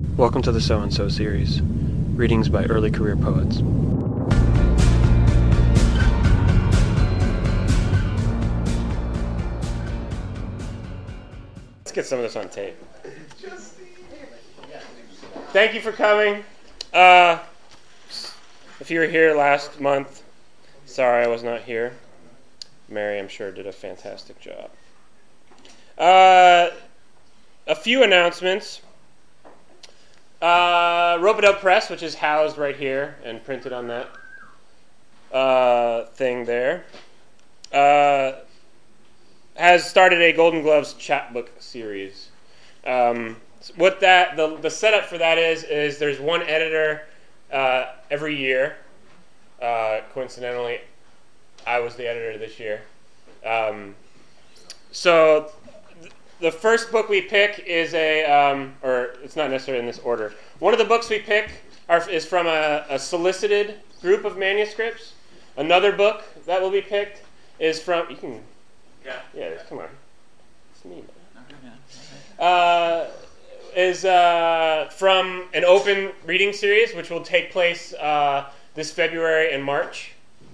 Welcome to the So-and-So series, readings by early career poets. Let's get some of this on tape. Thank you for coming. If you were here last month, sorry I was not here. Mary, I'm sure, did a fantastic job. A few announcements. Rope-a-Dope Press, which is housed right here and printed on that thing there, has started a Golden Gloves chapbook series. The setup for that is there's one editor every year. Coincidentally, I was the editor this year. So the first book we pick is or it's not necessarily in this order. One of the books we pick is from a solicited group of manuscripts. Another book that will be picked is from, you can, yeah, come on. It's me, man. Is from an open reading series, which will take place this February and March.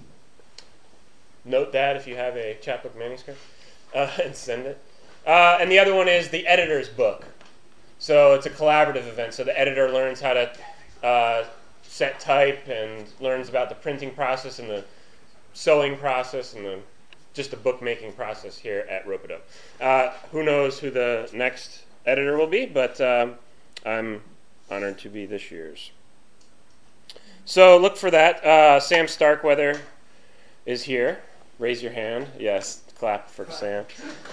Note that if you have a chapbook manuscript, and send it. And the other one is the editor's book. So it's a collaborative event. So the editor learns how to set type and learns about the printing process and the sewing process and just the bookmaking process here at Rope-a-Dope. Who knows who the next editor will be, but I'm honored to be this year's. So look for that. Sam Starkweather is here. Raise your hand. Yes, clap for Sam.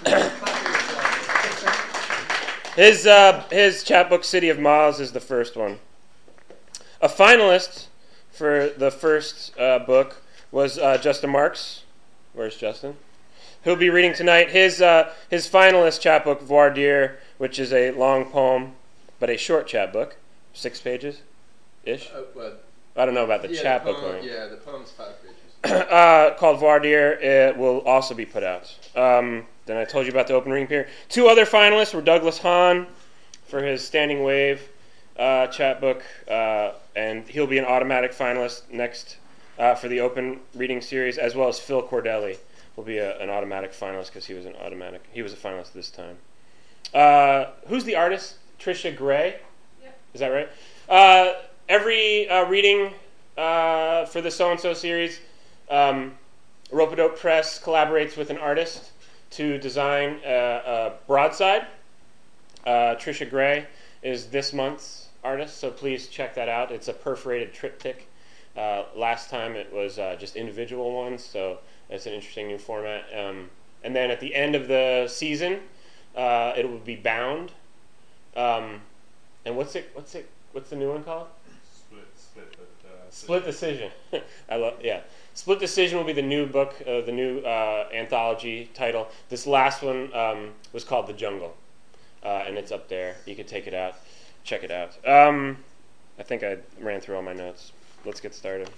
His chapbook City of Miles is the first one. A finalist for the first book was Justin Marks. Where's Justin? He'll be reading tonight his finalist chapbook Voir dire, which is a long poem, but a short chapbook, 6 pages ish. I don't know about the chapbook. The poem's 5 pages. Called Voir dire. It will also be put out. Then I told you about the open reading period. 2 other finalists were Douglas Hahn for his Standing Wave chapbook, and he'll be an automatic finalist next for the open reading series, as well as Phil Cordelli will be an automatic finalist because he was a finalist this time. Who's the artist? Trisha Gray? Yep. Is that right? Every reading for the So-and-So series, Rope-a-Dope Press collaborates with an artist to design a broadside. Trisha Gray is this month's artist, so please check that out. It's a perforated triptych. Last time it was just individual ones, so it's an interesting new format. And then at the end of the season, it will be bound. And what's the new one called? Split Decision. Split Decision will be the new book, the new anthology title. This last one was called The Jungle, and it's up there. You can take it out, check it out. I think I ran through all my notes. Let's get started.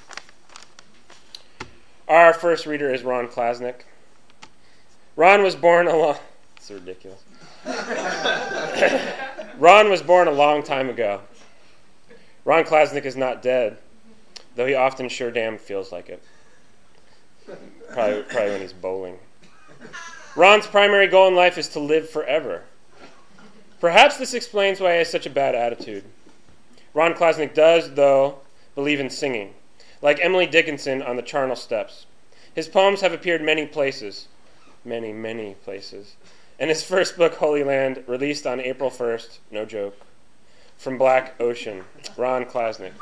Our first reader is Ron Klasnick. Ron was born It's ridiculous. Ron was born a long time ago. Ron Klasnick is not dead, though he often sure damn feels like it. Probably when he's bowling. Ron's primary goal in life is to live forever. Perhaps this explains why he has such a bad attitude. Ron Klasnick does, though, believe in singing, like Emily Dickinson on the Charnel Steps. His poems have appeared many places, many places. And his first book, Holy Land, released on April 1st, no joke, from Black Ocean, Ron Klasnick.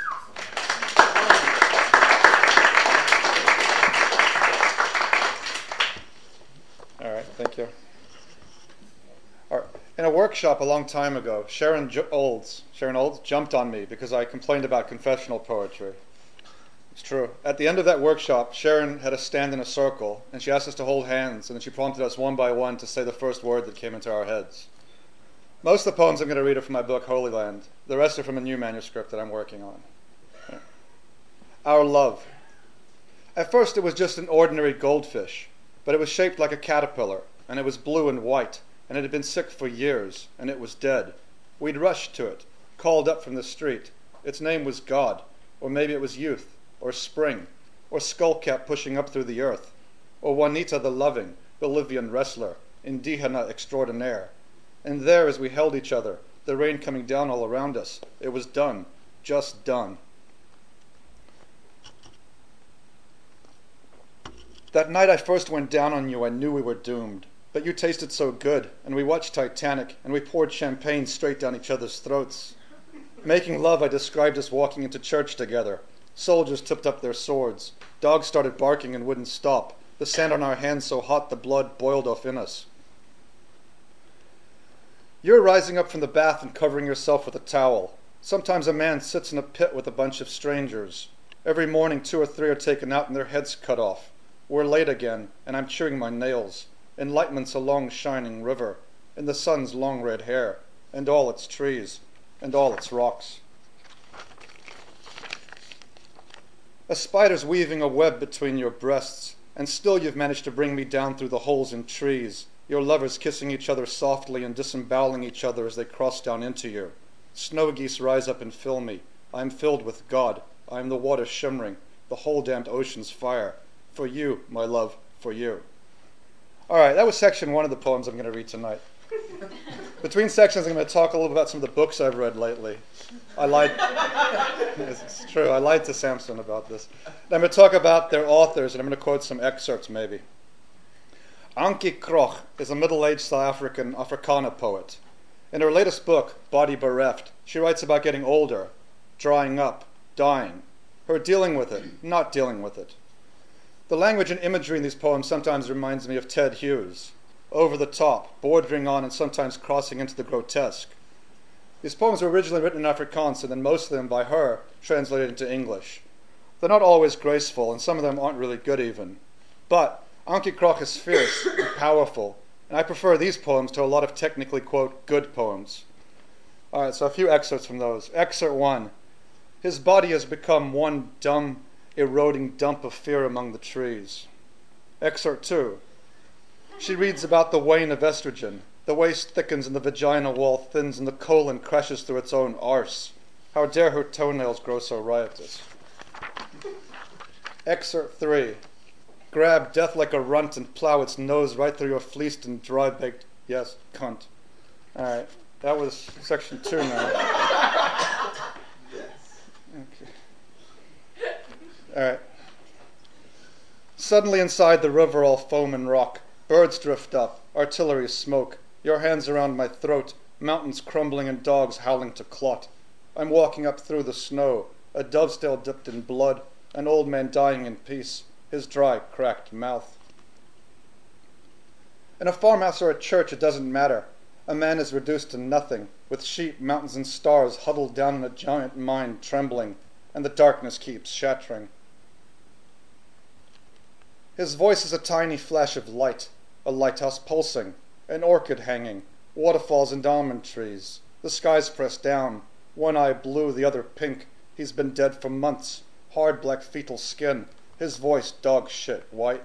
All right, thank you. All right. In a workshop a long time ago, Sharon Olds jumped on me because I complained about confessional poetry. It's true. At the end of that workshop, Sharon had us stand in a circle, and she asked us to hold hands, and then she prompted us one by one to say the first word that came into our heads. Most of the poems I'm going to read are from my book, Holy Land. The rest are from a new manuscript that I'm working on. Our love. At first, it was just an ordinary goldfish, but it was shaped like a caterpillar, and it was blue and white, and it had been sick for years, and it was dead. We'd rushed to it. called up from the street. Its name was God, or maybe it was youth, or spring, or skullcap pushing up through the earth, or Juanita the loving, Bolivian wrestler, indígena extraordinaire. And there, as we held each other, the rain coming down all around us, it was done, just done. That night I first went down on you, I knew we were doomed. But you tasted so good, and we watched Titanic, and we poured champagne straight down each other's throats. Making love I described as walking into church together. Soldiers tipped up their swords. Dogs started barking and wouldn't stop. The sand on our hands so hot the blood boiled off in us. You're rising up from the bath and covering yourself with a towel. Sometimes a man sits in a pit with a bunch of strangers. Every morning 2 or 3 are taken out and their heads cut off. We're late again, and I'm chewing my nails. Enlightenment's a long shining river, and the sun's long red hair, and all its trees, and all its rocks. A spider's weaving a web between your breasts, and still you've managed to bring me down through the holes in trees, your lovers kissing each other softly and disemboweling each other as they cross down into you. Snow geese rise up and fill me. I am filled with God. I am the water shimmering, the whole damned ocean's fire. For you, my love, for you. All right, that was section 1 of the poems I'm going to read tonight. Between sections, I'm going to talk a little about some of the books I've read lately. I lied. It's true. I lied to Samson about this. And I'm going to talk about their authors, and I'm going to quote some excerpts, maybe. Ankie Krogh is a middle-aged South African Afrikaner poet. In her latest book, Body Bereft, she writes about getting older, drying up, dying, her dealing with it, not dealing with it. The language and imagery in these poems sometimes reminds me of Ted Hughes, over the top, bordering on and sometimes crossing into the grotesque. These poems were originally written in Afrikaans and then most of them by her translated into English. They're not always graceful and some of them aren't really good even. But Ankie Krogh is fierce and powerful, and I prefer these poems to a lot of technically, quote, good poems. All right, so a few excerpts from those. Excerpt 1. His body has become one dumb, eroding dump of fear among the trees. Excerpt 2. She reads about the wane of estrogen. The waist thickens and the vagina wall thins and the colon crashes through its own arse. How dare her toenails grow so riotous? Excerpt 3. Grab death like a runt and plow its nose right through your fleeced and dry-baked, yes, cunt. All right, that was section 2 now. Okay. All right. Suddenly inside the river all foam and rock, birds drift up, artillery smoke, your hands around my throat, mountains crumbling and dogs howling to clot. I'm walking up through the snow, a dove's tail dipped in blood, an old man dying in peace, his dry, cracked mouth. In a farmhouse or a church, it doesn't matter. A man is reduced to nothing, with sheep, mountains, and stars huddled down in a giant mind trembling, and the darkness keeps shattering. His voice is a tiny flash of light, a lighthouse pulsing, an orchid hanging, waterfalls and almond trees. The sky's pressed down, one eye blue, the other pink. He's been dead for months, hard black fetal skin, his voice dog shit white.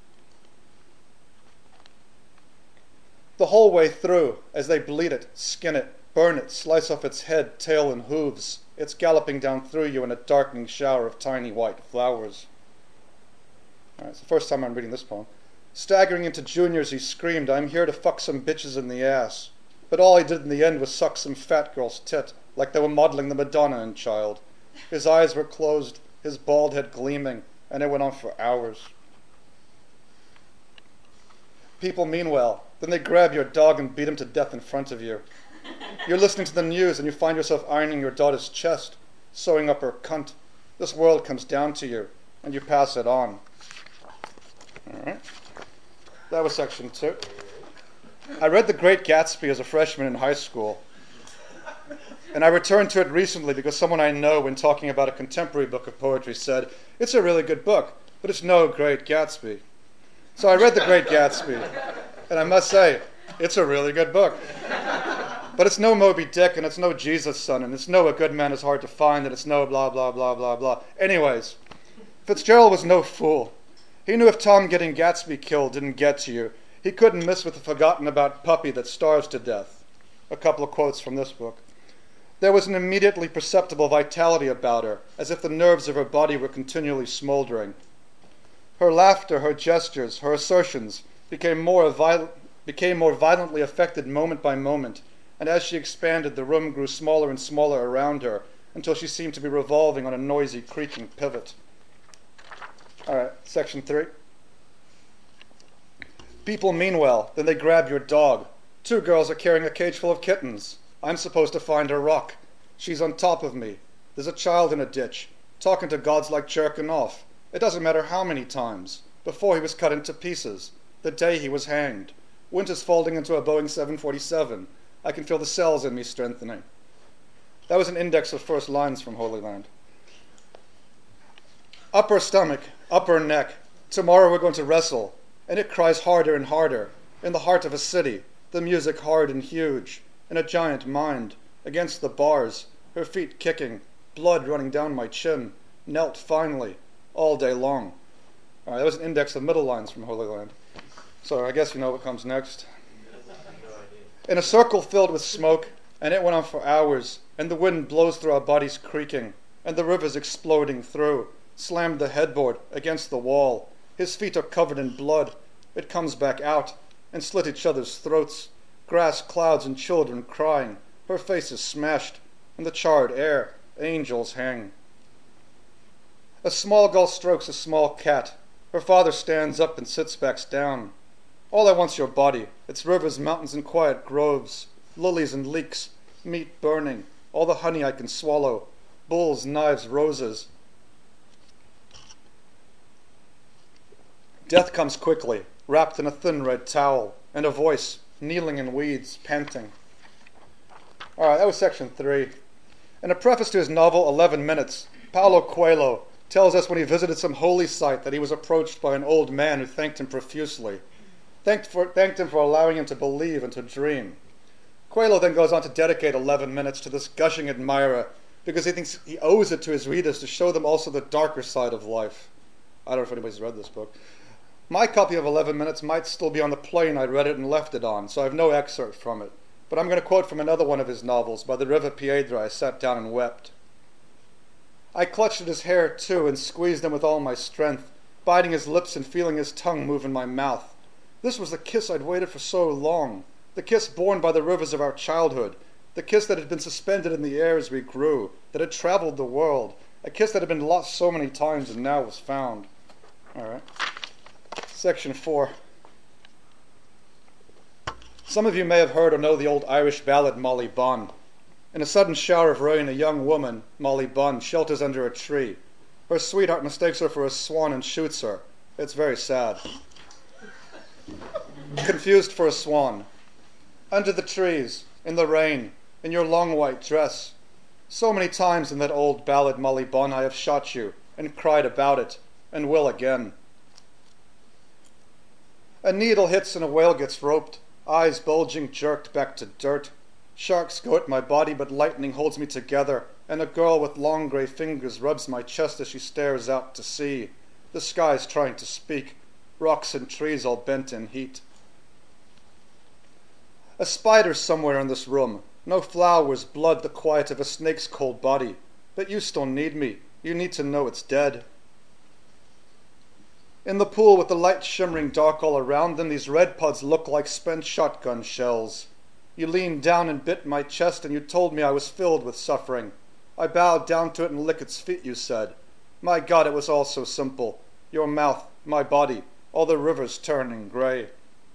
The whole way through, as they bleed it, skin it, burn it, slice off its head, tail, and hooves, it's galloping down through you in a darkening shower of tiny white flowers. All right, it's the first time I'm reading this poem. Staggering into juniors, he screamed, I'm here to fuck some bitches in the ass. But all he did in the end was suck some fat girl's tit, like they were modeling the Madonna in Child. His eyes were closed, his bald head gleaming, and it went on for hours. People mean well. Then they grab your dog and beat him to death in front of you. You're listening to the news and you find yourself ironing your daughter's chest, sewing up her cunt. This world comes down to you, and you pass it on. All right. That was section 2. I read The Great Gatsby as a freshman in high school. And I returned to it recently because someone I know, when talking about a contemporary book of poetry, said, it's a really good book, but it's no Great Gatsby. So I read The Great Gatsby, and I must say, it's a really good book. But it's no Moby Dick, and it's no Jesus' Son, and it's no A Good Man Is Hard to Find, and it's no blah, blah, blah, blah, blah. Anyways, Fitzgerald was no fool. He knew if Tom getting Gatsby killed didn't get to you, he couldn't miss with the forgotten about puppy that starves to death. A couple of quotes from this book. There was an immediately perceptible vitality about her, as if the nerves of her body were continually smoldering. Her laughter, her gestures, her assertions became more violently affected moment by moment, and as she expanded, the room grew smaller and smaller around her, until she seemed to be revolving on a noisy, creaking pivot. All right, section 3. People mean well, then they grab your dog. 2 girls are carrying a cage full of kittens. I'm supposed to find her rock. She's on top of me. There's a child in a ditch. Talking to God's like jerking off. It doesn't matter how many times. Before he was cut into pieces. The day he was hanged. Winter's folding into a Boeing 747. I can feel the cells in me strengthening. That was an index of first lines from Holy Land. Upper stomach, upper neck. Tomorrow we're going to wrestle. And it cries harder and harder. In the heart of a city. The music hard and huge. In a giant mind. Against the bars. Her feet kicking. Blood running down my chin. Knelt finally. All day long. All right, that was an index of middle lines from Holy Land. So I guess you know what comes next. In a circle filled with smoke, and it went on for hours, and the wind blows through our bodies creaking, and the rivers exploding through, slammed the headboard against the wall. His feet are covered in blood. It comes back out, and slit each other's throats. Grass, clouds, and children crying. Her face is smashed. In the charred air, angels hang. A small gull strokes a small cat. Her father stands up and sits back down. All I want's your body. It's rivers, mountains, and quiet groves. Lilies and leeks. Meat burning. All the honey I can swallow. Bulls, knives, roses. Death comes quickly, wrapped in a thin red towel, and a voice, kneeling in weeds, panting. All right, that was section 3. In a preface to his novel, 11 Minutes, Paulo Coelho tells us when he visited some holy site that he was approached by an old man who thanked him profusely. Thanked him for allowing him to believe and to dream. Coelho then goes on to dedicate 11 Minutes to this gushing admirer because he thinks he owes it to his readers to show them also the darker side of life. I don't know if anybody's read this book. My copy of 11 Minutes might still be on the plane I read it and left it on, so I have no excerpt from it. But I'm going to quote from another one of his novels, By the River Piedra. I sat down and wept. I clutched at his hair, too, and squeezed him with all my strength, biting his lips and feeling his tongue move in my mouth. This was the kiss I'd waited for so long, the kiss born by the rivers of our childhood, the kiss that had been suspended in the air as we grew, that had traveled the world, a kiss that had been lost so many times and now was found. All right. Section 4. Some of you may have heard or know the old Irish ballad Molly Bunn. In a sudden shower of rain, a young woman, Molly Bunn, shelters under a tree. Her sweetheart mistakes her for a swan and shoots her. It's very sad. Confused for a swan. Under the trees, in the rain, in your long white dress. So many times in that old ballad Molly Bunn I have shot you, and cried about it, and will again. A needle hits and a whale gets roped, eyes bulging, jerked back to dirt. Sharks go at my body, but lightning holds me together, and a girl with long gray fingers rubs my chest as she stares out to sea. The sky's trying to speak, rocks and trees all bent in heat. A spider's somewhere in this room. No flowers, blood, the quiet of a snake's cold body. But you still need me. You need to know it's dead. In the pool with the light shimmering dark all around them, these red pods look like spent shotgun shells. You leaned down and bit my chest, and you told me I was filled with suffering. I bowed down to it and licked its feet, you said. My God, it was all so simple. Your mouth, my body, all the rivers turning gray.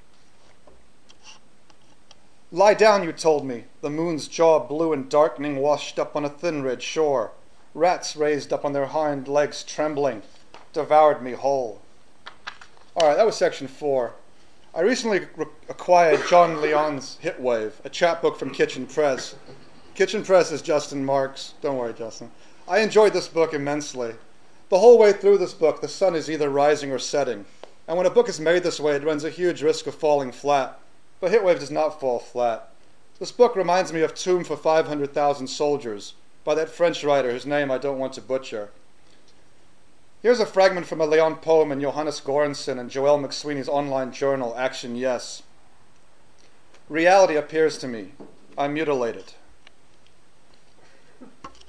Lie down, you told me, the moon's jaw blue and darkening, washed up on a thin red shore. Rats raised up on their hind legs trembling, devoured me whole. All right, that was section 4. I recently acquired John Leon's Hitwave, a chapbook from Kitchen Press. Kitchen Press is Justin Marks. Don't worry, Justin. I enjoyed this book immensely. The whole way through this book, the sun is either rising or setting. And when a book is made this way, it runs a huge risk of falling flat. But Hitwave does not fall flat. This book reminds me of Tomb for 500,000 Soldiers, by that French writer whose name I don't want to butcher. Here's a fragment from a Leon poem in Johannes Goranson and Joelle McSweeney's online journal, Action Yes. Reality appears to me. I mutilate it.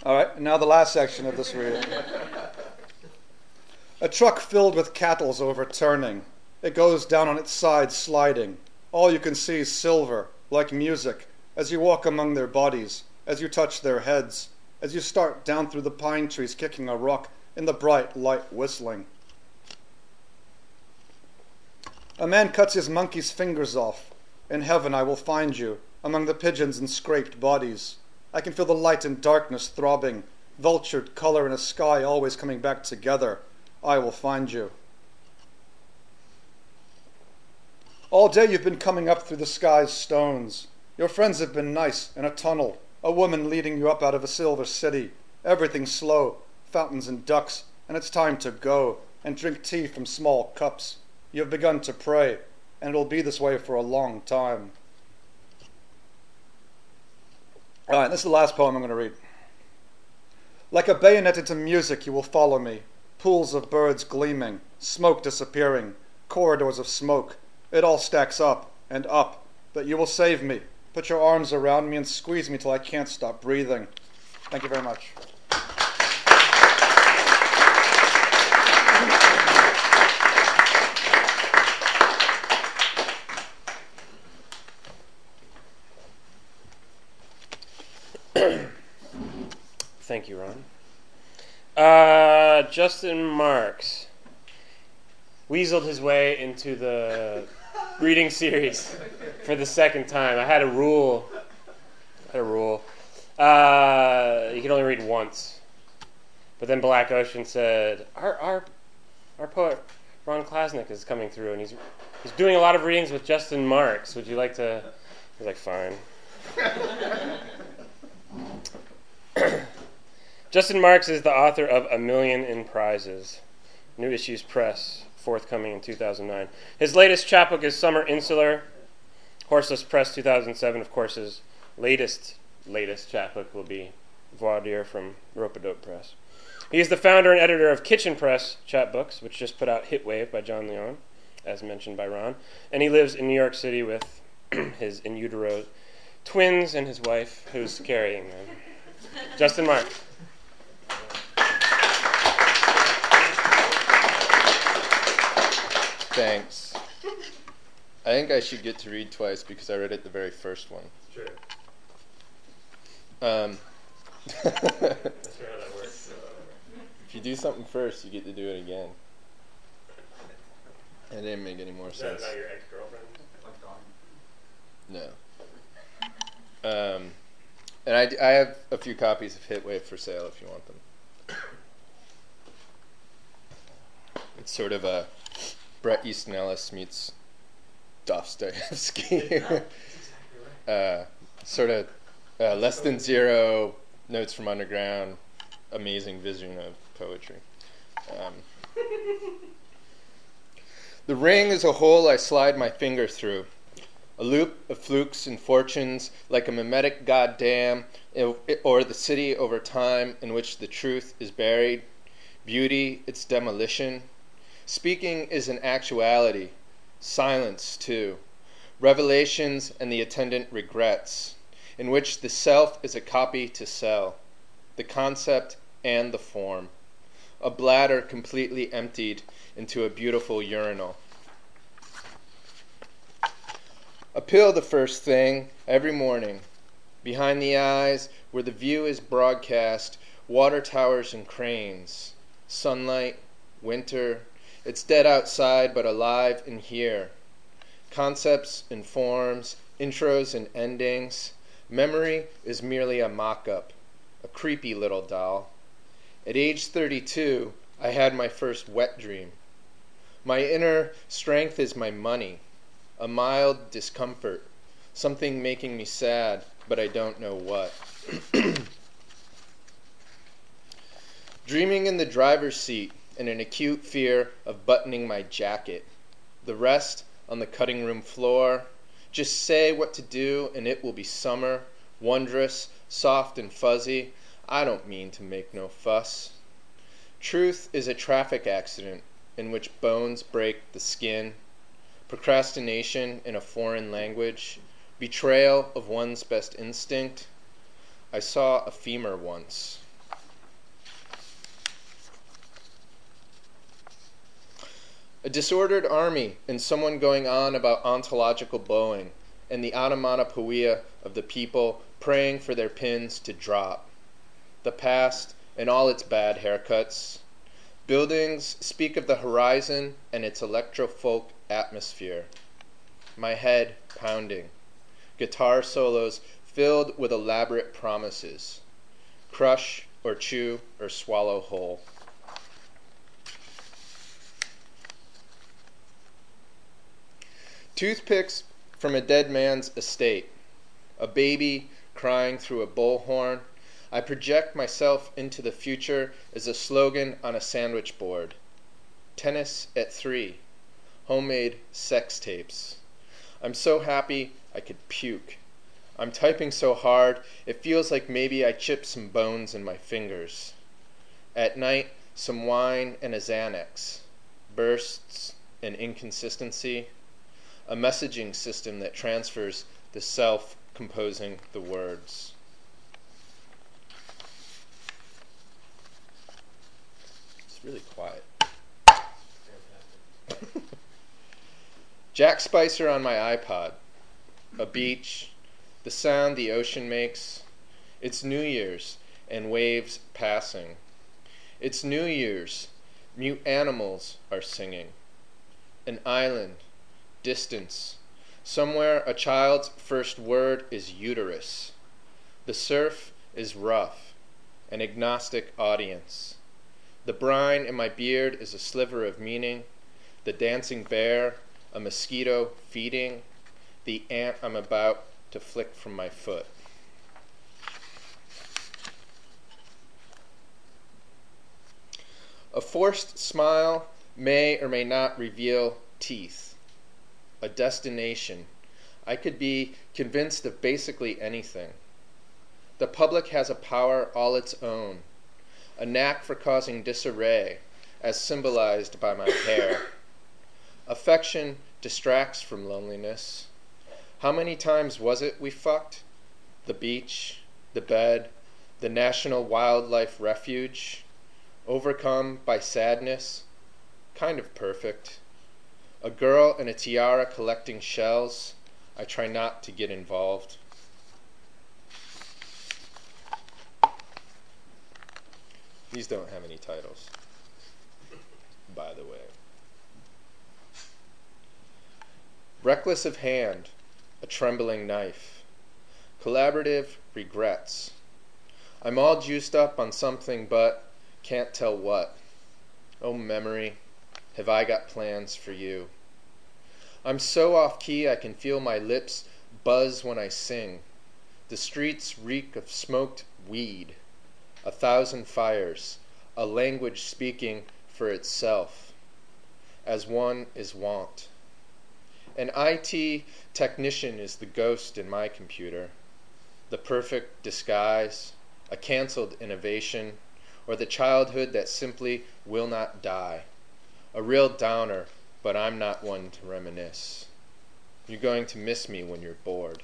All right, now the last section of this reading. A truck filled with cattle's overturning. It goes down on its side sliding. All you can see is silver, like music, as you walk among their bodies, as you touch their heads, as you start down through the pine trees kicking a rock in the bright light whistling. A man cuts his monkey's fingers off. In heaven I will find you, among the pigeons and scraped bodies. I can feel the light and darkness throbbing, vultured color in a sky always coming back together. I will find you. All day you've been coming up through the sky's stones. Your friends have been nice in a tunnel, a woman leading you up out of a silver city. Everything slow, fountains and ducks, and it's time to go and drink tea from small cups. You have begun to pray, and it'll be this way for a long time. All right, this is the last poem I'm going to read. Like a bayonet into music, you will follow me. Pools of birds gleaming, smoke disappearing, corridors of smoke. It all stacks up, but you will save me. Put your arms around me and squeeze me till I can't stop breathing. Thank you very much. Thank you, Ron. Justin Marks weaseled his way into the reading series for the second time. I had a rule. You can only read once. But then Black Ocean said, our poet Ron Klasnick is coming through, and he's doing a lot of readings with Justin Marks. Would you like to? I was like, fine. Justin Marks is the author of A Million in Prizes, New Issues Press, forthcoming in 2009. His latest chapbook is Summer Insular, Horseless Press 2007. Of course, his latest chapbook will be Voir Dire from Rope-A-Dope Press. He is the founder and editor of Kitchen Press Chapbooks, which just put out Hit Wave by John Leon, as mentioned by Ron. And he lives in New York City with his in utero twins and his wife, who's carrying them. Justin Marks. Thanks. I think I should get to read twice because I read it the very first one. Sure. That's how that works. If you do something first, you get to do it again. It didn't make any more sense. Is that your ex-girlfriend? No. And I have a few copies of Hit Wave for sale if you want them. It's sort of a Bret Easton Ellis meets Dostoevsky. That's exactly right. Sort of Less Than Zero, Notes from Underground, amazing vision of poetry. The ring is a hole I slide my finger through, a loop of flukes and fortunes like a mimetic goddamn, or the city over time in which the truth is buried, beauty, its demolition. Speaking is an actuality, silence too, revelations and the attendant regrets, in which the self is a copy to sell, the concept and the form, a bladder completely emptied into a beautiful urinal. A pill the first thing, every morning. Behind the eyes, where the view is broadcast, water towers and cranes. Sunlight, winter, it's dead outside but alive in here. Concepts and forms, intros and endings. Memory is merely a mock-up, a creepy little doll. At age 32, I had my first wet dream. My inner strength is my money, a mild discomfort, something making me sad, but I don't know what. Dreaming in the driver's seat and an acute fear of buttoning my jacket. The rest on the cutting room floor. Just say what to do and it will be summer, wondrous, soft and fuzzy. I don't mean to make no fuss. Truth is a traffic accident in which bones break the skin. Procrastination in a foreign language. Betrayal of one's best instinct. I saw a femur once. A disordered army and someone going on about ontological Boeing and the onomatopoeia of the people praying for their pins to drop. The past and all its bad haircuts. Buildings speak of the horizon and its electro-folk atmosphere. My head pounding. Guitar solos filled with elaborate promises. Crush or chew or swallow whole. Toothpicks from a dead man's estate. A baby crying through a bullhorn. I project myself into the future as a slogan on a sandwich board. Tennis at 3. Homemade sex tapes. I'm so happy I could puke. I'm typing so hard, it feels like maybe I chipped some bones in my fingers. At night, some wine and a Xanax. Bursts and inconsistency. A messaging system that transfers the self composing the words. It's really quiet. Jack Spicer on my iPod. A beach. The sound the ocean makes. It's New Year's and waves passing. It's New Year's. Mute animals are singing. An island. Distance. Somewhere a child's first word is uterus. The surf is rough. An agnostic audience. The brine in my beard is a sliver of meaning. The dancing bear, a mosquito feeding. The ant I'm about to flick from my foot. A forced smile may or may not reveal teeth. A destination. I could be convinced of basically anything. The public has a power all its own, a knack for causing disarray, as symbolized by my hair. Affection distracts from loneliness. How many times was it we fucked? The beach, the bed, the National Wildlife Refuge. Overcome by sadness, kind of perfect. A girl in a tiara collecting shells. I try not to get involved. These don't have any titles, by the way. Reckless of hand, a trembling knife. Collaborative regrets. I'm all juiced up on something but can't tell what. Oh memory, have I got plans for you? I'm so off key I can feel my lips buzz when I sing. The streets reek of smoked weed. 1,000 fires, a language speaking for itself, as one is wont. An IT technician is the ghost in my computer, the perfect disguise, a canceled innovation, or the childhood that simply will not die. A real downer, but I'm not one to reminisce. You're going to miss me when you're bored.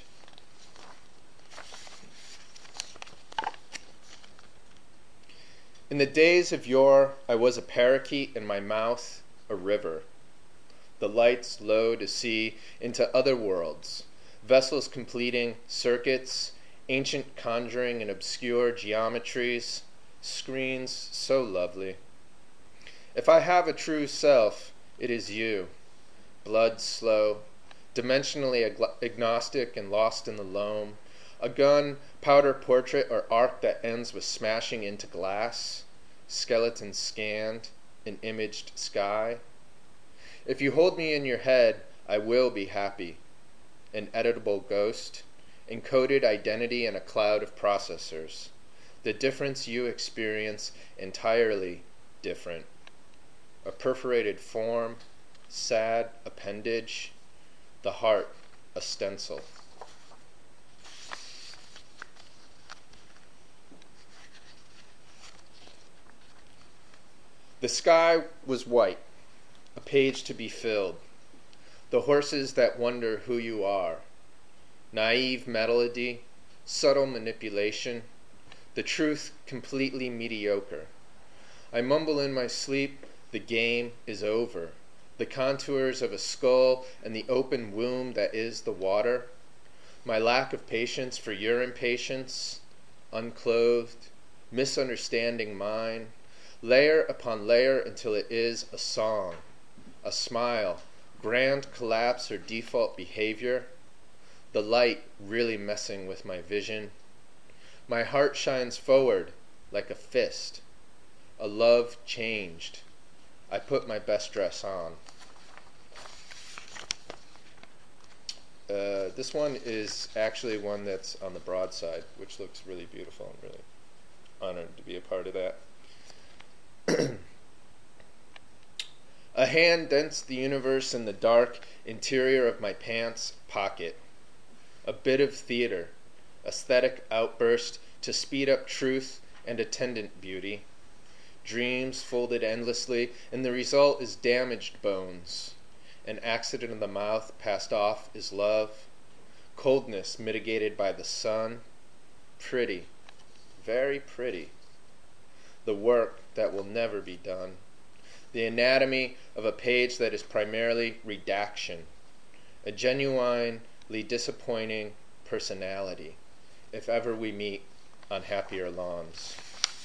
In the days of yore, I was a parakeet in my mouth, a river. The lights low to see into other worlds, vessels completing circuits, ancient conjuring and obscure geometries, screens so lovely. If I have a true self, it is you, blood slow, dimensionally agnostic and lost in the loam, a gun, powder portrait, or arc that ends with smashing into glass, skeleton scanned, an imaged sky. If you hold me in your head, I will be happy. An editable ghost, encoded identity in a cloud of processors. The difference you experience entirely different. A perforated form, sad appendage, the heart a stencil. The sky was white, a page to be filled. The horses that wonder who you are. Naive melody, subtle manipulation, the truth completely mediocre. I mumble in my sleep, the game is over. the contours of a skull and the open womb that is the water, my lack of patience for your impatience, unclothed, misunderstanding mine, layer upon layer until it is a song, a smile, grand collapse or default behavior, the light really messing with my vision. My heart shines forward like a fist, a love changed. I put my best dress on. This one is actually one that's on the broadside, which looks really beautiful. I'm really honored to be a part of that. A hand dents the universe in the dark interior of my pants pocket. A bit of theater, aesthetic outburst to speed up truth and attendant beauty. Dreams folded endlessly, and the result is damaged bones. An accident of the mouth passed off is love. Coldness mitigated by the sun. Pretty, very pretty. The work that will never be done. The anatomy of a page that is primarily redaction. A genuinely disappointing personality, if ever we meet on happier lawns.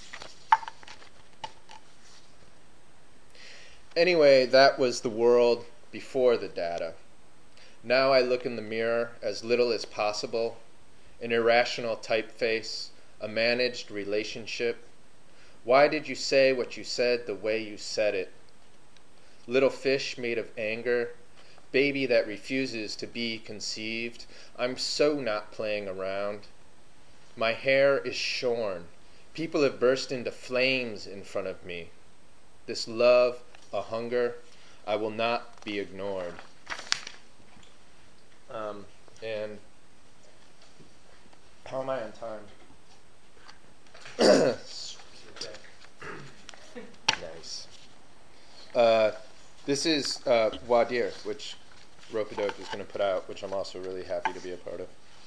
Anyway, that was the world before the data. Now I look in the mirror as little as possible, an irrational typeface, a managed relationship. Why did you say what you said the way you said it? Little fish made of anger, baby that refuses to be conceived. I'm so not playing around. My hair is shorn. People have burst into flames in front of me. This love, a hunger, I will not be ignored. And how am I on time? Nice. This is Wadir, which Rope-a-Dope is going to put out, which I'm also really happy to be a part of.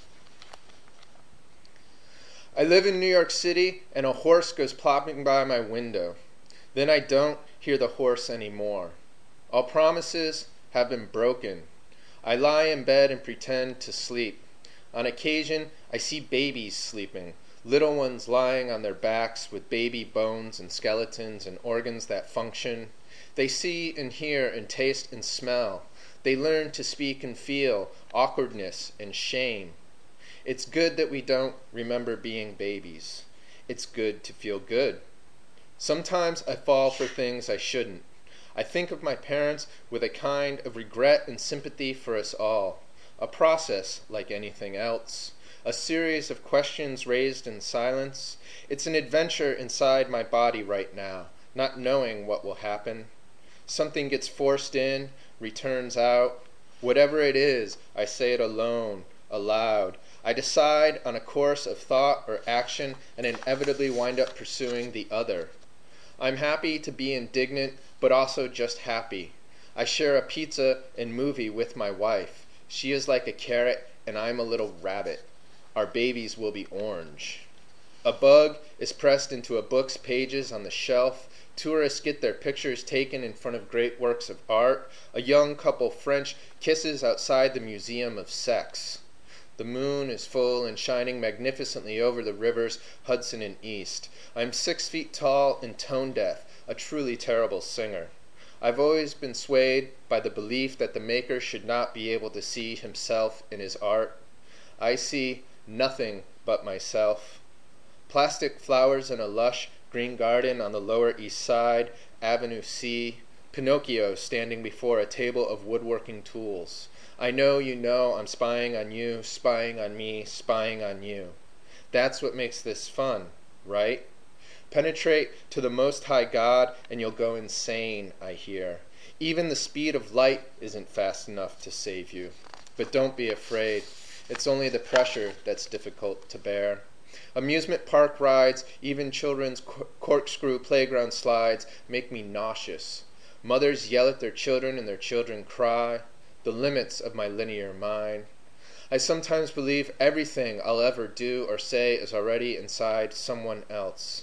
I live in New York City, and a horse goes plopping by my window. Then I don't hear the horse anymore. All promises have been broken. I lie in bed and pretend to sleep. On occasion, I see babies sleeping, little ones lying on their backs with baby bones and skeletons and organs that function. They see and hear and taste and smell. They learn to speak and feel awkwardness and shame. It's good that we don't remember being babies. It's good to feel good. Sometimes I fall for things I shouldn't. I think of my parents with a kind of regret and sympathy for us all. A process like anything else. A series of questions raised in silence. It's an adventure inside my body right now, not knowing what will happen. Something gets forced in, returns out. Whatever it is, I say it alone, aloud. I decide on a course of thought or action and inevitably wind up pursuing the other. I'm happy to be indignant, but also just happy. I share a pizza and movie with my wife. She is like a carrot and I'm a little rabbit. Our babies will be orange. A bug is pressed into a book's pages on the shelf. Tourists get their pictures taken in front of great works of art. A young couple French kisses outside the Museum of Sex. The moon is full and shining magnificently over the rivers Hudson and East. I'm 6 feet tall and tone deaf, a truly terrible singer. I've always been swayed by the belief that the maker should not be able to see himself in his art. I see nothing but myself. Plastic flowers in a lush green garden on the Lower East Side, Avenue C. Pinocchio standing before a table of woodworking tools. I know you know I'm spying on you, spying on me, spying on you. That's what makes this fun, right? Penetrate to the Most High God and you'll go insane, I hear. Even the speed of light isn't fast enough to save you. But don't be afraid. It's only the pressure that's difficult to bear. Amusement park rides, even children's corkscrew playground slides make me nauseous. Mothers yell at their children and their children cry. The limits of my linear mind. I sometimes believe everything I'll ever do or say is already inside someone else.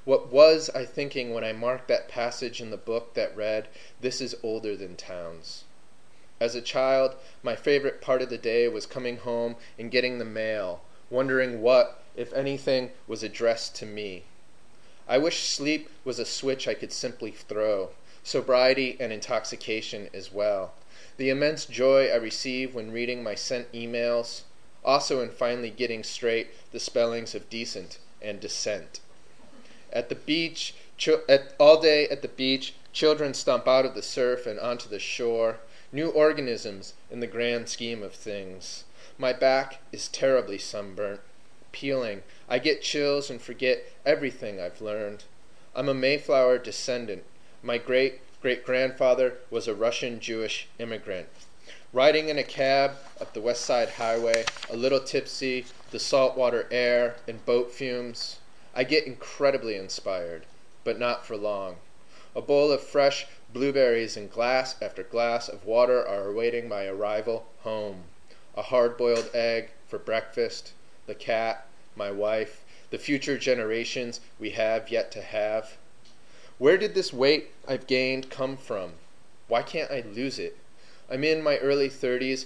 What was I thinking when I marked that passage in the book that read, "This is older than towns"? As a child, my favorite part of the day was coming home and getting the mail, wondering what, if anything, was addressed to me. I wish sleep was a switch I could simply throw, sobriety and intoxication as well. The immense joy I receive when reading my sent emails, also in finally getting straight the spellings of decent and descent. At the beach, all day at the beach, children stomp out of the surf and onto the shore, new organisms in the grand scheme of things. My back is terribly sunburnt, peeling. I get chills and forget everything I've learned. I'm a Mayflower descendant. My great-great-grandfather was a Russian Jewish immigrant. Riding in a cab up the West Side Highway, a little tipsy, the saltwater air and boat fumes, I get incredibly inspired, but not for long. A bowl of fresh blueberries and glass after glass of water are awaiting my arrival home. A hard-boiled egg for breakfast, the cat, my wife, the future generations we have yet to have. Where did this weight I've gained come from? Why can't I lose it? I'm in my early 30s.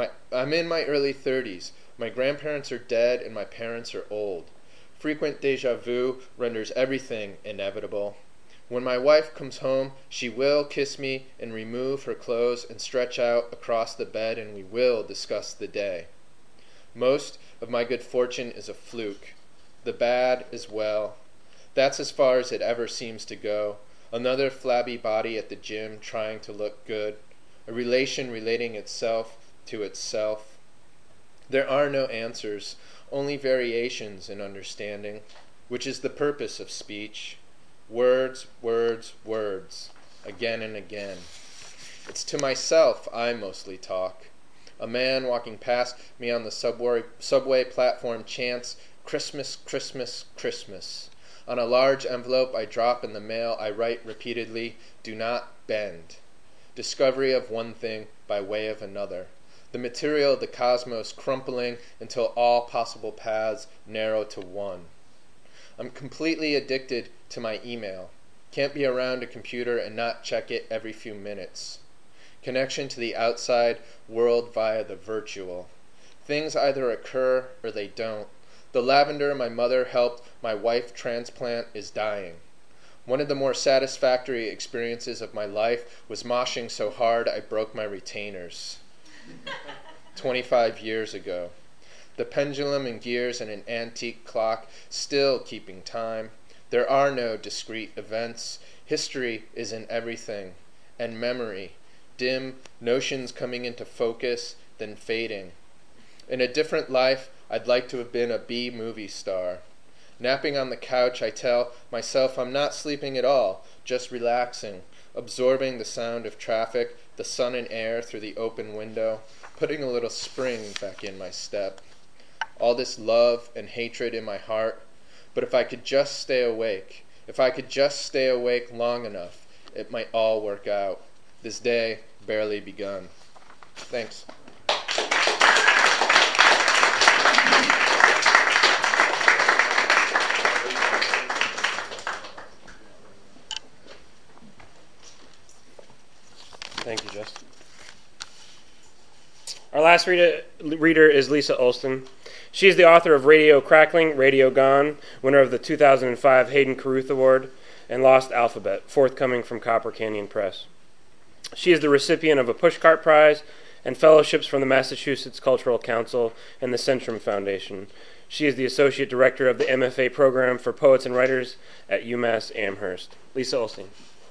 My grandparents are dead and my parents are old. Frequent déjà vu renders everything inevitable. When my wife comes home, she will kiss me and remove her clothes and stretch out across the bed, and we will discuss the day. Most of my good fortune is a fluke. The bad as well. That's as far as it ever seems to go. Another flabby body at the gym trying to look good. A relation relating itself to itself. There are no answers, only variations in understanding, which is the purpose of speech. Words, words, words, again and again. It's to myself I mostly talk. A man walking past me on the subway platform chants, "Christmas, Christmas, Christmas." On a large envelope I drop in the mail, I write repeatedly, "Do not bend." Discovery of one thing by way of another. The material of the cosmos crumpling until all possible paths narrow to one. I'm completely addicted to my email. Can't be around a computer and not check it every few minutes. Connection to the outside world via the virtual. Things either occur or they don't. The lavender my mother helped my wife transplant is dying. One of the more satisfactory experiences of my life was moshing so hard I broke my retainers. 25 years ago. The pendulum and gears in an antique clock still keeping time. There are no discrete events. History is in everything. And memory. Dim notions coming into focus, then fading. In a different life, I'd like to have been a B movie star. Napping on the couch, I tell myself I'm not sleeping at all, just relaxing, absorbing the sound of traffic, the sun and air through the open window, putting a little spring back in my step. All this love and hatred in my heart, but if I could just stay awake, long enough, it might all work out. This day barely begun. Thanks. Thank you, Justin. Our last reader is Lisa Olson. She is the author of Radio Crackling, Radio Gone, winner of the 2005 Hayden Carruth Award, and Lost Alphabet, forthcoming from Copper Canyon Press. She is the recipient of a Pushcart Prize and fellowships from the Massachusetts Cultural Council and the Centrum Foundation. She is the Associate Director of the MFA Program for Poets and Writers at UMass Amherst. Lisa Olson.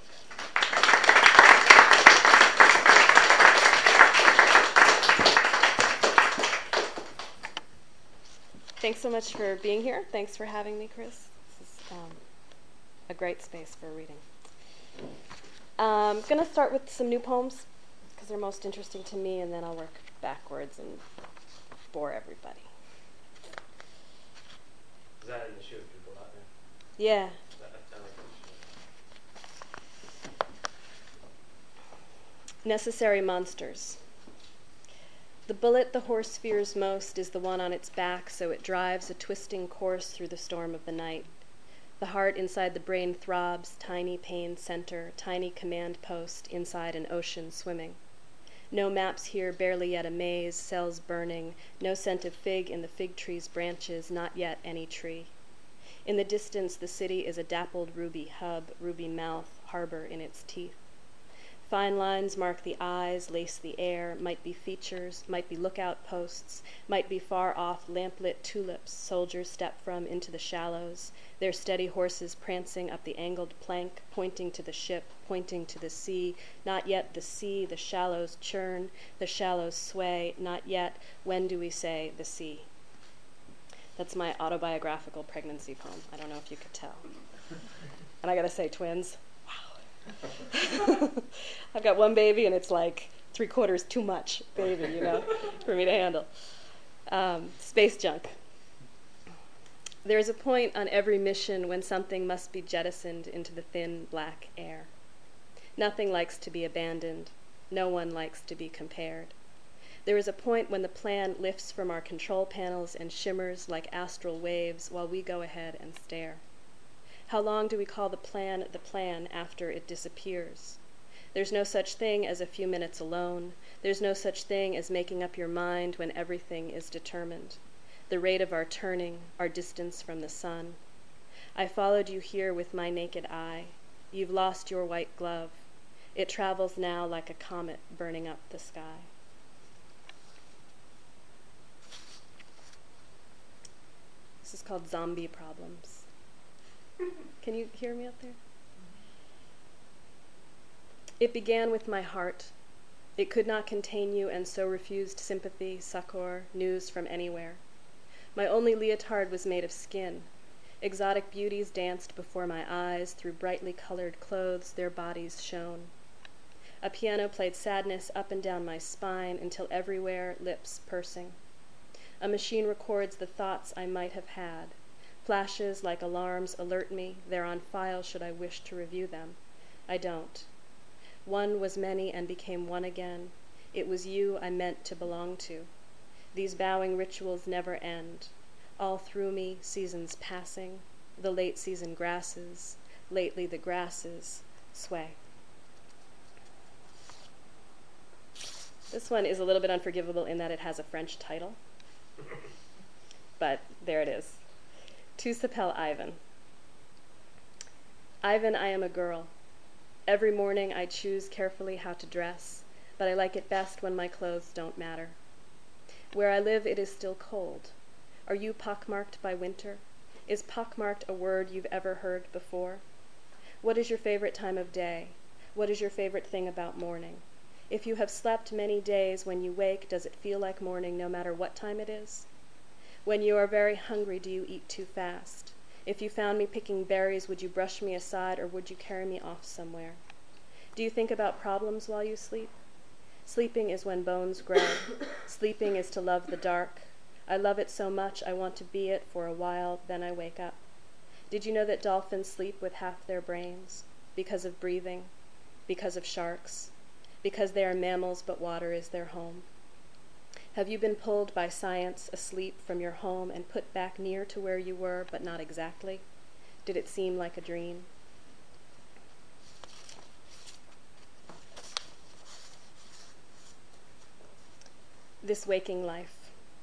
Thanks so much for being here. Thanks for having me, Chris. This is a great space for reading. I'm going to start with some new poems because they're most interesting to me, and then I'll work backwards and bore everybody. Is that in the shoe people out there? Yeah. Necessary Monsters. The bullet the horse fears most is the one on its back, so it drives a twisting course through the storm of the night. The The heart inside the brain throbs, tiny pain center, tiny command post inside an ocean swimming. No maps here, barely yet a maze, cells burning, no scent of fig in the fig tree's branches, not yet any tree. In the distance, the city is a dappled ruby hub, ruby mouth, harbor in its teeth. Fine lines mark the eyes, lace the air, might be features, might be lookout posts, might be far-off lamplit tulips soldiers step from into the shallows, their steady horses prancing up the angled plank, pointing to the ship, pointing to the sea, not yet the sea, the shallows churn, the shallows sway, not yet, when do we say the sea? That's my autobiographical pregnancy poem. I don't know if you could tell. And I gotta say, twins, wow. I've got one baby and it's like 3/4 too much baby, for me to handle. Space junk. There is a point on every mission when something must be jettisoned into the thin black air. Nothing likes to be abandoned. No one likes to be compared. There is a point when the plan lifts from our control panels and shimmers like astral waves while we go ahead and stare. How long do we call the plan after it disappears? There's no such thing as a few minutes alone. There's no such thing as making up your mind when everything is determined. The rate of our turning, our distance from the sun. I followed you here with my naked eye. You've lost your white glove. It travels now like a comet burning up the sky. This is called Zombie Problems. Can you hear me up there? It began with my heart. It could not contain you and so refused sympathy, succor, news from anywhere. My only leotard was made of skin. Exotic beauties danced before my eyes. Through brightly colored clothes, their bodies shone. A piano played sadness up and down my spine until everywhere, lips pursing. A machine records the thoughts I might have had. Flashes like alarms alert me. They're on file should I wish to review them. I don't. One was many and became one again. It was you I meant to belong to. These bowing rituals never end. All through me, seasons passing, the late season grasses, lately the grasses, sway. This one is a little bit unforgivable in that it has a French title. But there it is. To Sapel Ivan. Ivan, I am a girl. Every morning I choose carefully how to dress, but I like it best when my clothes don't matter. Where I live it is still cold. Are you pockmarked by winter? Is pockmarked a word you've ever heard before? What is your favorite time of day? What is your favorite thing about morning? If you have slept many days, when you wake, does it feel like morning no matter what time it is? When you are very hungry, do you eat too fast? If you found me picking berries, would you brush me aside or would you carry me off somewhere? Do you think about problems while you sleep? Sleeping is when bones grow. Sleeping is to love the dark. I love it so much I want to be it for a while, then I wake up. Did you know that dolphins sleep with half their brains? Because of breathing, because of sharks, because they are mammals but water is their home. Have you been pulled by science asleep from your home and put back near to where you were, but not exactly? Did it seem like a dream? This waking life.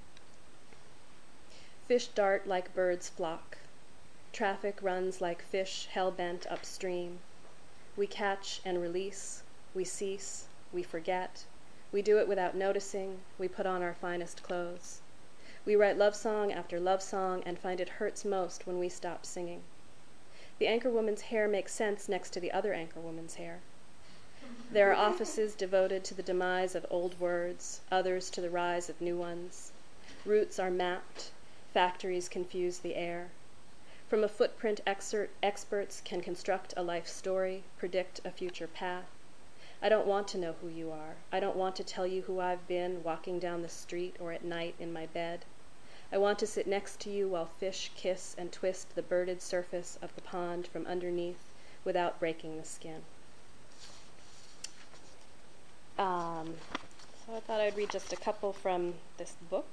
Fish dart like birds flock. Traffic runs like fish hell-bent upstream. We catch and release. We cease. We forget. We do it without noticing. We put on our finest clothes. We write love song after love song and find it hurts most when we stop singing. The anchorwoman's hair makes sense next to the other anchorwoman's hair. There are offices devoted to the demise of old words, others to the rise of new ones. Routes are mapped. Factories confuse the air. From a footprint experts can construct a life story, predict a future path. I don't want to know who you are. I don't want to tell you who I've been walking down the street or at night in my bed. I want to sit next to you while fish kiss and twist the birded surface of the pond from underneath without breaking the skin. So I thought I'd read just a couple from this book.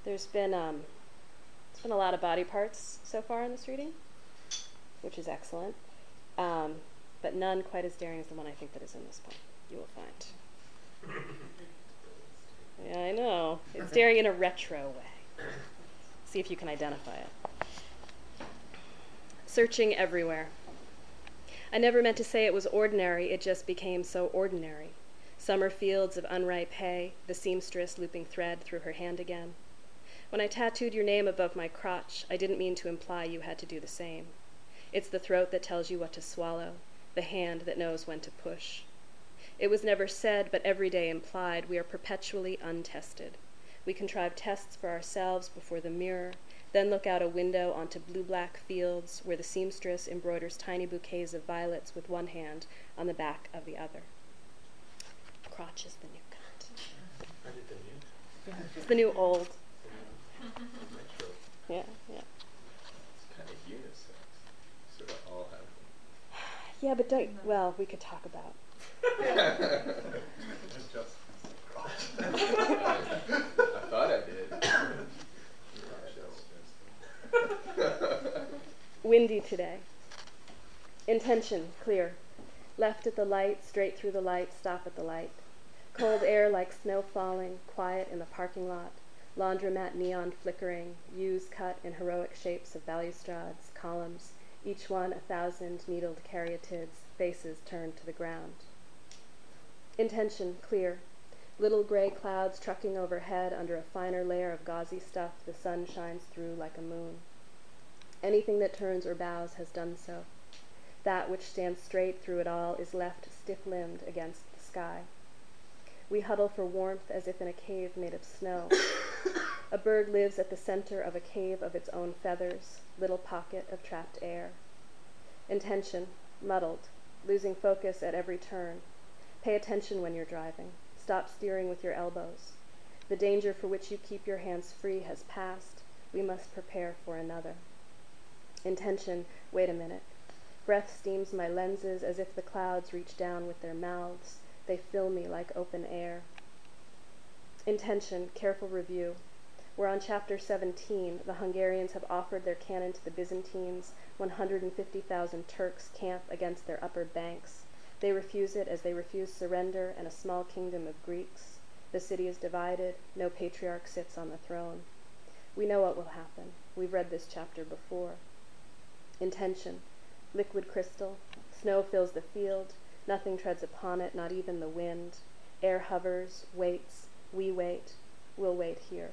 There's been a lot of body parts so far in this reading, which is excellent, but none quite as daring as the one I think that is in this poem. You will find. Yeah, I know. It's daring in a retro way. See if you can identify it. Searching everywhere. I never meant to say it was ordinary, it just became so ordinary. Summer fields of unripe hay, the seamstress looping thread through her hand again. When I tattooed your name above my crotch, I didn't mean to imply you had to do the same. It's the throat that tells you what to swallow, the hand that knows when to push. It was never said, but every day implied, we are perpetually untested. We contrive tests for ourselves before the mirror, then look out a window onto blue-black fields where the seamstress embroiders tiny bouquets of violets with one hand on the back of the other. Crotch is the new cut. It's the new old. Yeah, yeah. It's kind of unisex. So they all have them. Yeah, but well, we could talk about. I thought I did. Windy today. Intention, clear. Left at the light, straight through the light, stop at the light. Cold air like snow falling, quiet in the parking lot. Laundromat neon flickering, U's cut in heroic shapes of balustrades, columns, each one 1,000 needled caryatids, faces turned to the ground. Intention, clear. Little gray clouds trucking overhead under a finer layer of gauzy stuff the sun shines through like a moon. Anything that turns or bows has done so. That which stands straight through it all is left stiff-limbed against the sky. We huddle for warmth as if in a cave made of snow. A bird lives at the center of a cave of its own feathers, little pocket of trapped air. Intention, muddled, losing focus at every turn. Pay attention when you're driving. Stop steering with your elbows. The danger for which you keep your hands free has passed. We must prepare for another. Intention, wait a minute. Breath steams my lenses as if the clouds reach down with their mouths. They fill me like open air. Intention, careful review. We're on chapter 17. The Hungarians have offered their cannon to the Byzantines. 150,000 Turks camp against their upper banks. They refuse it as they refuse surrender and a small kingdom of Greeks. The city is divided. No patriarch sits on the throne. We know what will happen. We've read this chapter before. Intention, liquid crystal. Snow fills the field. Nothing treads upon it, not even the wind. Air hovers, waits. We wait. We'll wait here.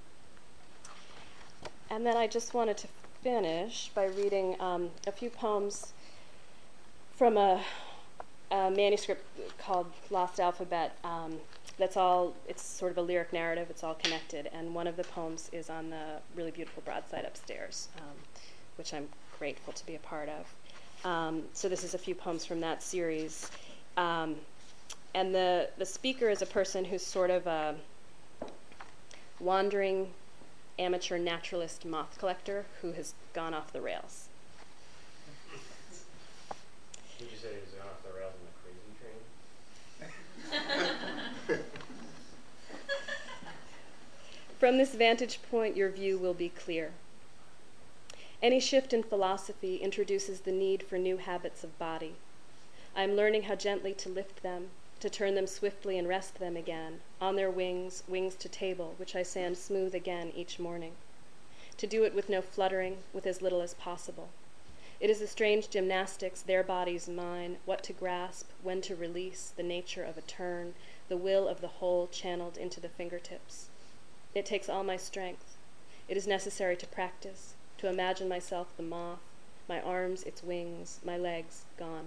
And then I just wanted to finish by reading a few poems from a manuscript called Lost Alphabet. It's sort of a lyric narrative. It's all connected. And one of the poems is on the really beautiful broadside upstairs, which I'm grateful to be a part of. So this is a few poems from that series. And the speaker is a person who's sort of a wandering amateur naturalist moth collector who has gone off the rails. Did you say he was gone off the rails on the crazy train? From this vantage point, your view will be clear. Any shift in philosophy introduces the need for new habits of body. I am learning how gently to lift them, to turn them swiftly and rest them again, on their wings, wings to table, which I sand smooth again each morning. To do it with no fluttering, with as little as possible. It is a strange gymnastics, their bodies mine, what to grasp, when to release, the nature of a turn, the will of the whole channeled into the fingertips. It takes all my strength. It is necessary to practice, to imagine myself the moth, my arms its wings, my legs gone.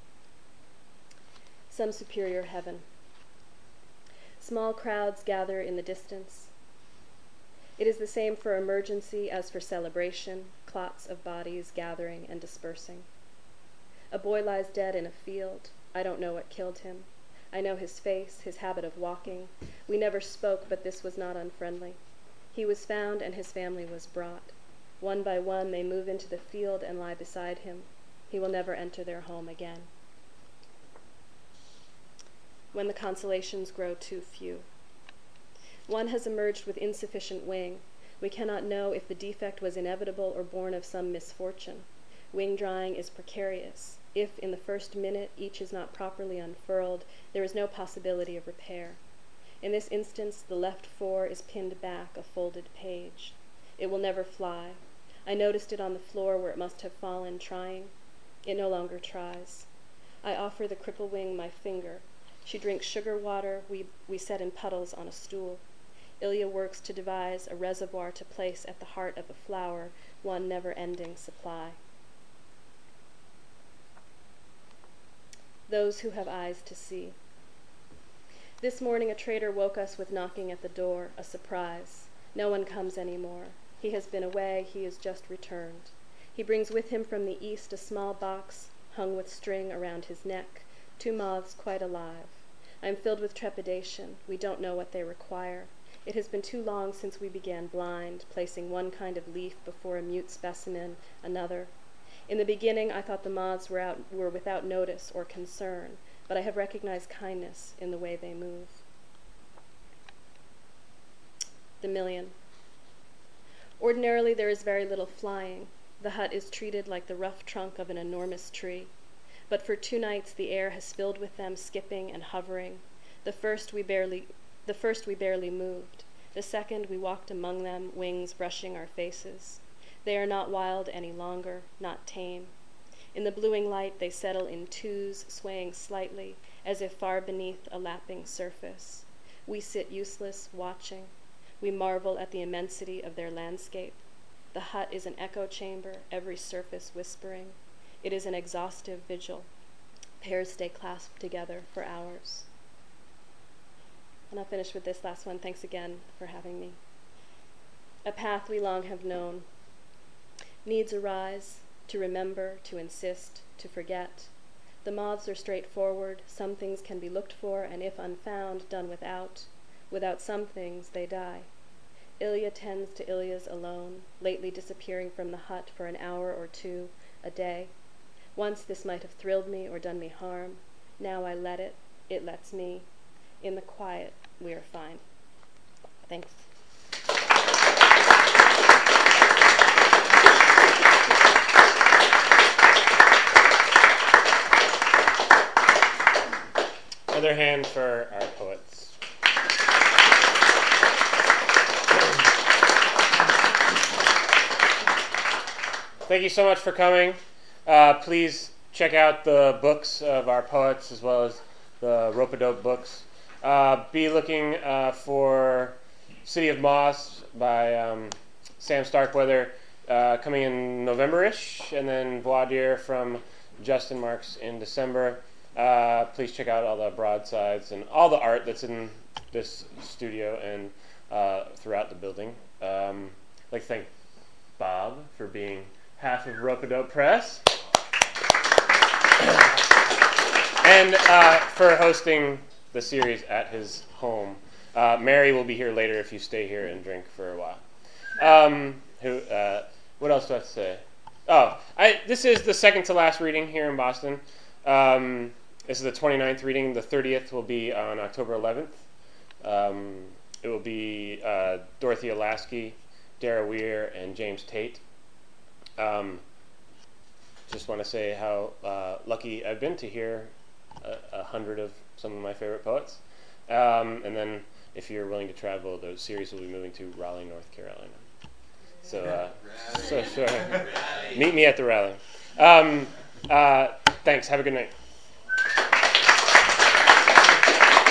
Some superior heaven. Small crowds gather in the distance. It is the same for emergency as for celebration, clots of bodies gathering and dispersing. A boy lies dead in a field. I don't know what killed him. I know his face, his habit of walking. We never spoke, but this was not unfriendly. He was found and his family was brought. One by one they move into the field and lie beside him. He will never enter their home again. When the consolations grow too few. One has emerged with insufficient wing. We cannot know if the defect was inevitable or born of some misfortune. Wing drying is precarious. If, in the first minute, each is not properly unfurled, there is no possibility of repair. In this instance, the left fore is pinned back, a folded page. It will never fly. I noticed it on the floor where it must have fallen, trying. It no longer tries. I offer the cripple wing my finger. She drinks sugar water we set in puddles on a stool. Ilya works to devise a reservoir to place at the heart of a flower, one never-ending supply. Those who have eyes to see. This morning a trader woke us with knocking at the door, a surprise. No one comes anymore. He has been away, he is just returned. He brings with him from the east a small box hung with string around his neck, 2 moths quite alive. I am filled with trepidation. We don't know what they require. It has been too long since we began blind, placing one kind of leaf before a mute specimen, another. In the beginning, I thought the moths were without notice or concern, but I have recognized kindness in the way they move. The million. Ordinarily, there is very little flying. The hut is treated like the rough trunk of an enormous tree. But for 2 nights, the air has filled with them, skipping and hovering. The first we barely moved. The second, we walked among them, wings brushing our faces. They are not wild any longer, not tame. In the bluing light, they settle in twos, swaying slightly, as if far beneath a lapping surface. We sit useless, watching. We marvel at the immensity of their landscape. The hut is an echo chamber, every surface whispering. It is an exhaustive vigil. Pairs stay clasped together for hours. And I'll finish with this last one. Thanks again for having me. A path we long have known. Needs arise, to remember, to insist, to forget. The moths are straightforward. Some things can be looked for, and if unfound, done without. Without some things, they die. Ilya tends to Ilya's alone, lately disappearing from the hut for an hour or 2 a day. Once this might have thrilled me or done me harm. Now I let it. It lets me. In the quiet, we are fine. Thanks. Another hand for our poets. Thank you so much for coming. Please check out the books of our poets as well as the Rope-A-Dope books. Be looking for City of Moss by Sam Starkweather coming in November-ish, and then Voir dire from Justin Marks in December. Please check out all the broadsides and all the art that's in this studio and throughout the building. I'd like to thank Bob for being half of Rope-A-Dope Press. And for hosting the series at his home. Mary will be here later if you stay here and drink for a while. What else do I have to say? This is the second to last reading here in Boston. This is the 29th reading. The 30th will be on October 11th. It will be Dorothea Lasky, Dara Weir, and James Tate. Just want to say how lucky I've been to hear 100 of some of my favorite poets. And then if you're willing to travel, the series will be moving to Raleigh, North Carolina. So sure. Meet me at the Raleigh. Thanks. Have a good night.